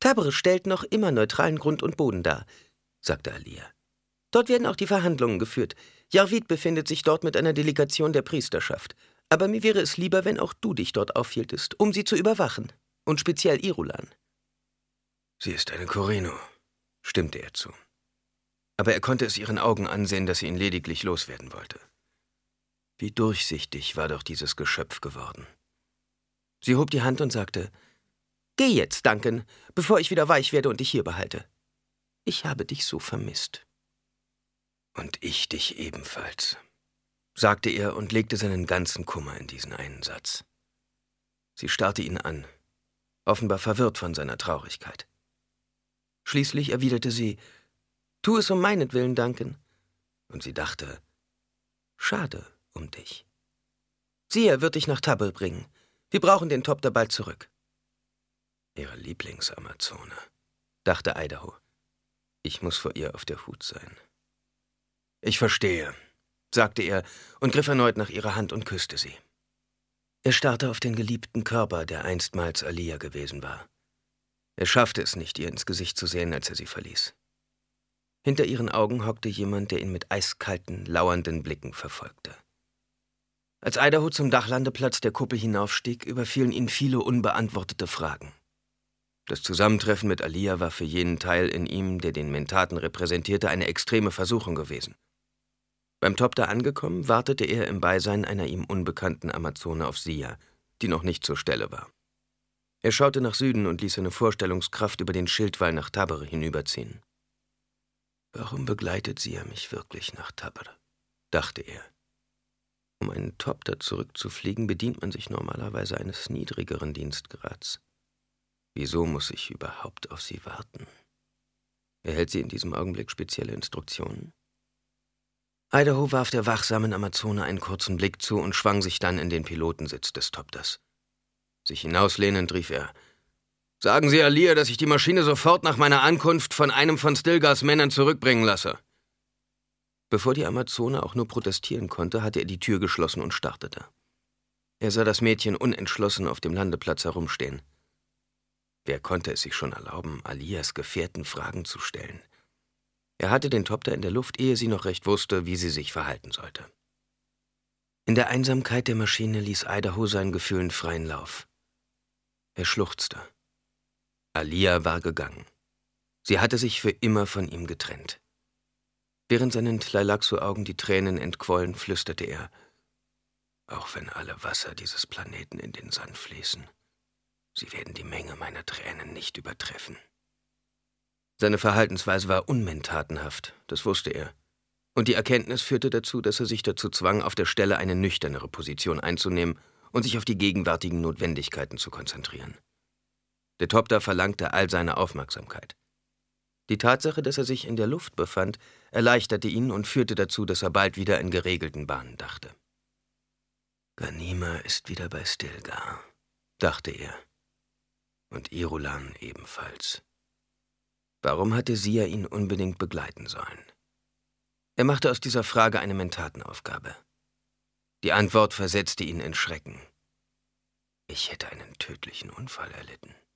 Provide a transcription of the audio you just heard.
Tabre stellt noch immer neutralen Grund und Boden dar, sagte Alia. Dort werden auch die Verhandlungen geführt. Jarvid befindet sich dort mit einer Delegation der Priesterschaft. Aber mir wäre es lieber, wenn auch du dich dort aufhieltest, um sie zu überwachen. Und speziell Irulan. Sie ist eine Corino, stimmte er zu. Aber er konnte es ihren Augen ansehen, dass sie ihn lediglich loswerden wollte. Wie durchsichtig war doch dieses Geschöpf geworden. Sie hob die Hand und sagte, »Geh jetzt, Duncan, bevor ich wieder weich werde und dich hier behalte. Ich habe dich so vermisst.« »Und ich dich ebenfalls«, sagte er und legte seinen ganzen Kummer in diesen einen Satz. Sie starrte ihn an, offenbar verwirrt von seiner Traurigkeit. Schließlich erwiderte sie, »Tu es um meinetwillen, Duncan.« Und sie dachte, »Schade um dich. Sie wird dich nach Tabre bringen. Wir brauchen den Topter bald zurück.« »Ihre Lieblingsamazone«, dachte Idaho. »Ich muss vor ihr auf der Hut sein.« »Ich verstehe«, sagte er und griff erneut nach ihrer Hand und küsste sie. Er starrte auf den geliebten Körper, der einstmals Alia gewesen war. Er schaffte es nicht, ihr ins Gesicht zu sehen, als er sie verließ. Hinter ihren Augen hockte jemand, der ihn mit eiskalten, lauernden Blicken verfolgte. Als Idaho zum Dachlandeplatz der Kuppel hinaufstieg, überfielen ihn viele unbeantwortete Fragen. Das Zusammentreffen mit Alia war für jenen Teil in ihm, der den Mentaten repräsentierte, eine extreme Versuchung gewesen. Beim Topter angekommen, wartete er im Beisein einer ihm unbekannten Amazone auf Sia, die noch nicht zur Stelle war. Er schaute nach Süden und ließ seine Vorstellungskraft über den Schildwall nach Tabre hinüberziehen. »Warum begleitet Sia mich wirklich nach Tabre?«, dachte er. Um einen Topter zurückzufliegen, bedient man sich normalerweise eines niedrigeren Dienstgrads. Wieso muss ich überhaupt auf sie warten? Erhält sie in diesem Augenblick spezielle Instruktionen? Idaho warf der wachsamen Amazone einen kurzen Blick zu und schwang sich dann in den Pilotensitz des Topters. Sich hinauslehnend rief er, »Sagen Sie Alia, dass ich die Maschine sofort nach meiner Ankunft von einem von Stilgars Männern zurückbringen lasse.« Bevor die Amazone auch nur protestieren konnte, hatte er die Tür geschlossen und startete. Er sah das Mädchen unentschlossen auf dem Landeplatz herumstehen. Wer konnte es sich schon erlauben, Alias Gefährten Fragen zu stellen? Er hatte den Topter in der Luft, ehe sie noch recht wusste, wie sie sich verhalten sollte. In der Einsamkeit der Maschine ließ Idaho seinen Gefühlen freien Lauf. Er schluchzte. Alia war gegangen. Sie hatte sich für immer von ihm getrennt. Während seinen Tleilaxo-Augen die Tränen entquollen, flüsterte er, »Auch wenn alle Wasser dieses Planeten in den Sand fließen, sie werden die Menge meiner Tränen nicht übertreffen.« Seine Verhaltensweise war unmentatenhaft, das wusste er. Und die Erkenntnis führte dazu, dass er sich dazu zwang, auf der Stelle eine nüchternere Position einzunehmen und sich auf die gegenwärtigen Notwendigkeiten zu konzentrieren. Der Topter verlangte all seine Aufmerksamkeit. Die Tatsache, dass er sich in der Luft befand, erleichterte ihn und führte dazu, dass er bald wieder in geregelten Bahnen dachte. »Ghanima ist wieder bei Stilgar«, dachte er. Und Irulan ebenfalls. Warum hatte Sia ihn unbedingt begleiten sollen? Er machte aus dieser Frage eine Mentatenaufgabe. Die Antwort versetzte ihn in Schrecken. »Ich hätte einen tödlichen Unfall erlitten.«